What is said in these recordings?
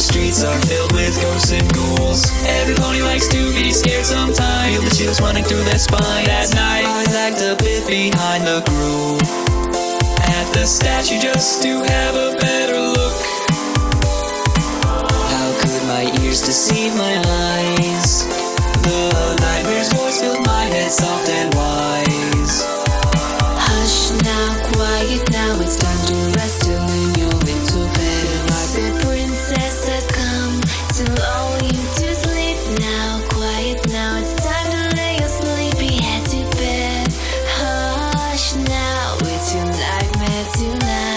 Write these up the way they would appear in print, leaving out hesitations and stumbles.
streets are filled with ghosts and ghouls. Every pony likes to be scared sometimes. Feel the chills running through their spine. At night, I like to bit behind the groove at the statue just to have a better look. How could my ears deceive my eyes? The nightmare's voice filled my head soft and wise. Hush now, quiet now, it's time to rest till in your little bed. Like the princess has come to lull you to sleep now. Quiet now, it's time to lay your sleepy head to bed. Hush now, it's your nightmare tonight.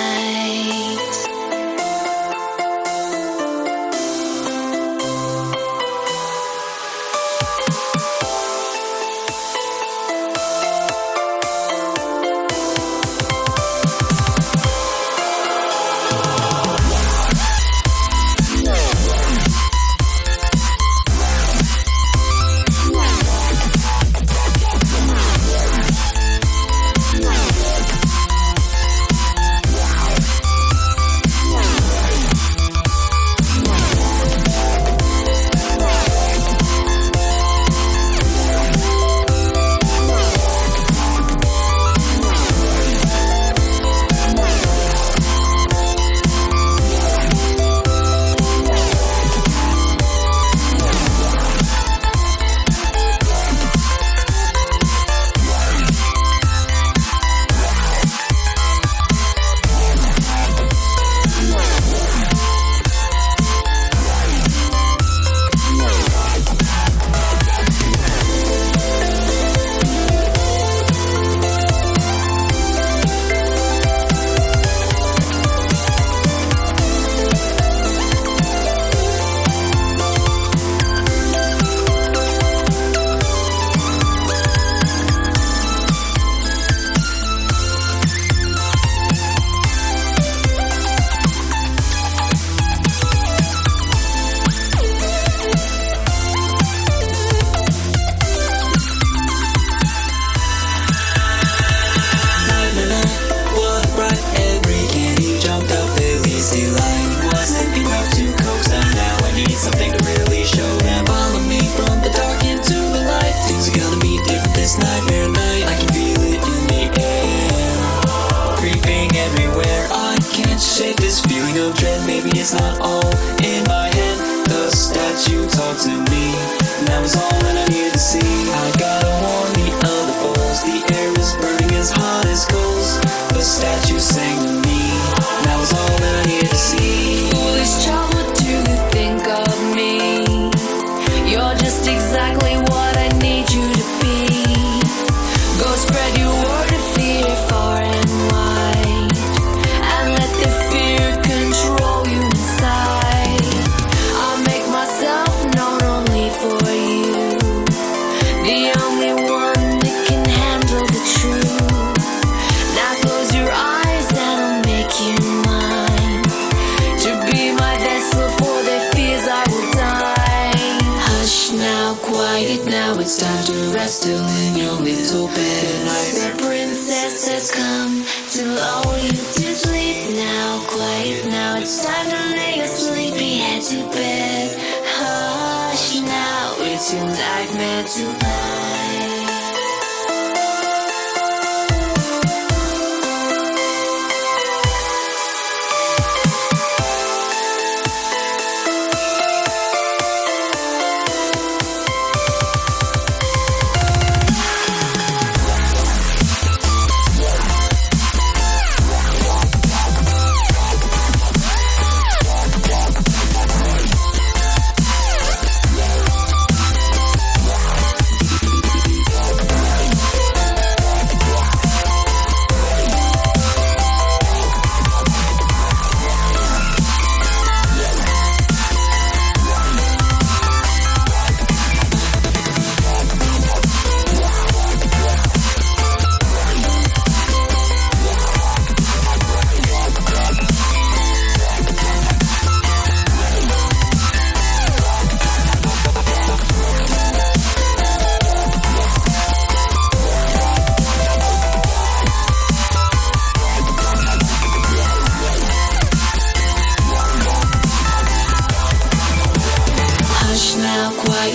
It's not all in my head. The statue talked to me, and that was all that I needed to see. I gotta warn the other foes, the air is burning as hot as coals. The statue sang to me, and that was all that I needed to see. Foolish child, what do you think of me? You're just exactly what I need you to be. Go spread your word of fear far and wide, and let the fear control you inside. I'll make myself known only for you, the only one that can handle the truth. Now close your eyes and I'll make you mine, to be my vessel for their fears I will die. Hush now, quiet now, it's time to rest till in your little bed. The princess has come to lull you to sleep now. Quiet now, it's time to lay your sleepy head to bed. Hush now, it's your nightmare tonight.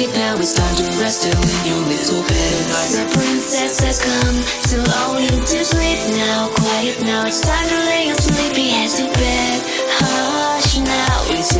take it now, it's time to rest in your little bed. The princess has come to lull you to sleep now. Quiet now, it's time to lay your sleepy head to bed. Hush now, it's